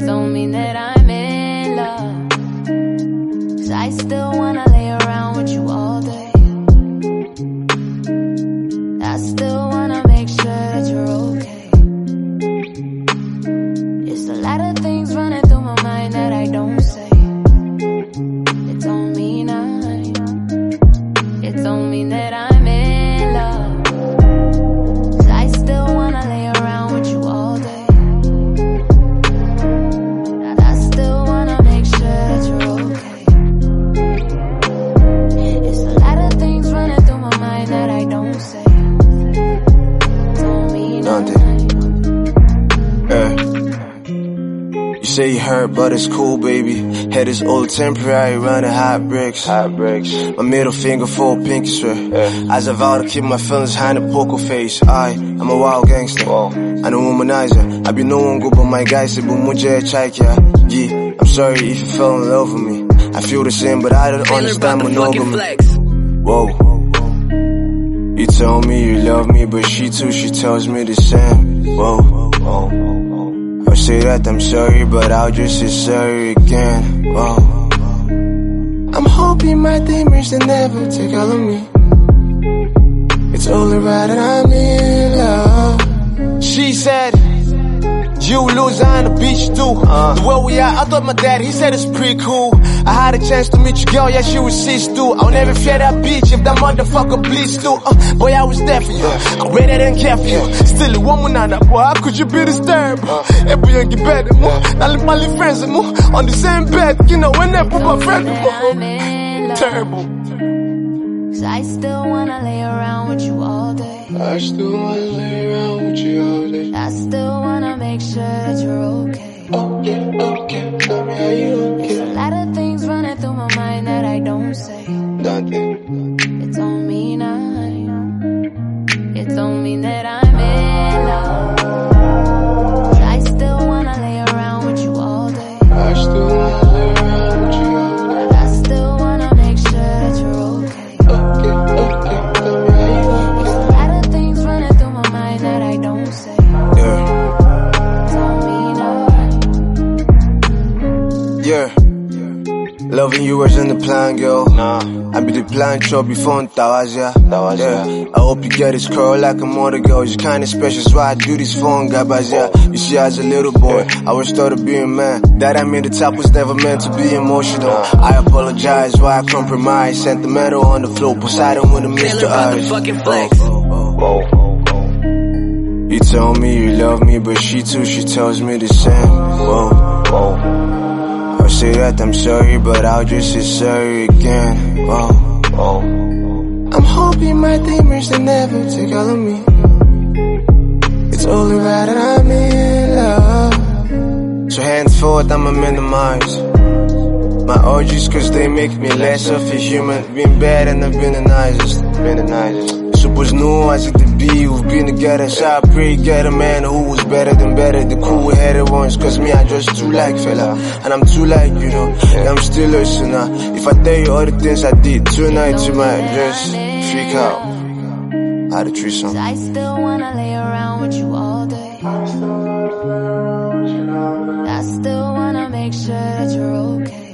don't mean that I'm in love. 'Cause I still wanna lay around with you all day. I still wanna make sure that you're okay. It's a lot of things running through my mind that I don't say. It don't mean it don't mean that I'm in love. 'Cause I still wanna lay around with you all day. I still wanna make sure that you're okay. It's a lot of things running through my mind that I don't say. Don't mean You say you hurt, but it's cool, baby. Head is all temporary, running hot bricks. My middle finger full pinky swear. As I vow to keep my feelings behind a poker face. I'm a wild gangster. I'm a womanizer. I be no one good, but my guy said, "But mujhe chaik ya." Yeah, I'm sorry if you fell in love with me. I feel the same, but I don't understand monogamy. Whoa. You tell me you love me, but she too, she tells me the same. Whoa. I'll say that I'm sorry, but I'll just say sorry again. Whoa. I'm hoping my demons they never take all of me. It's only right that I'm in love. She said, you lose on the beach too. The way we are, I thought my dad, he said it's pretty cool. I had a chance to meet your girl, yeah, she was 6'2". I'll never fear that bitch if that motherfucker bleeds too. Boy, I was there for you. I waited and care for you. Still a woman on that, boy, how could you be this terrible? Every young get better, more. Now let my friends more on the same bed. You know, when they put my friend more. Terrible. 'Cause I still wanna lay around with you all day. I still wanna lay around with you all day. I still wanna make sure that you're okay. Okay, tell me how you okay. There's a lot of things running through my mind that I don't say. It don't mean it don't mean that I'm in love. 'Cause I still wanna lay around with you all day. I still wanna lay around with you all day. I still wanna make sure that you're okay. Okay, tell me how you okay. There's a lot of things running through my mind that I don't say. Don't mean Yeah. Loving you wasn't the plan, girl. I be the plan chop before Tawazia. I hope you get this curl like a mother girl. You're kinda special, so I do this for Gabazia. You see, as a little boy, I was taught to be a man. That I mean the top was never meant to be emotional. I apologize why I compromise. Sentimental on the floor, Poseidon with a Mr. Eyes. You tell me you love me, but she too, she tells me the same. I'll say that I'm sorry, but I'll just say sorry again. I'm hoping my demons they never take all of me. It's only right that I'm in love. So henceforth I'ma minimize my orgies, 'cause they make me less of a human. Been bad and I've been the nicest. Suppose no as it to be, we've been together. So I pray get a man who was better than better. The cool-headed ones, 'cause me I just too like fella. And I'm too like, you know, and I'm still a sinner. If I tell you all the things I did tonight, you might just freak out. I had a threesome. I still wanna lay around with you all day. I still wanna make sure that you're okay.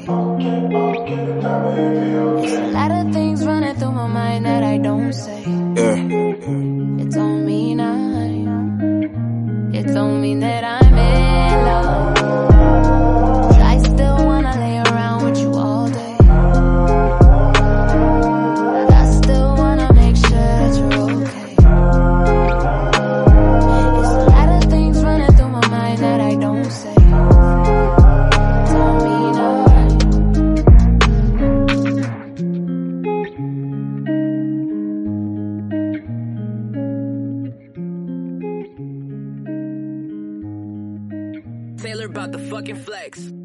There's a lot of things running through my mind that I don't say. It don't mean it don't mean that I'm in love. 'Cause I still wanna lay around with you all day. I still wanna make sure that you're okay. There's a lot of things running through my mind that I don't say. Don't mean Taylor about the fucking flex.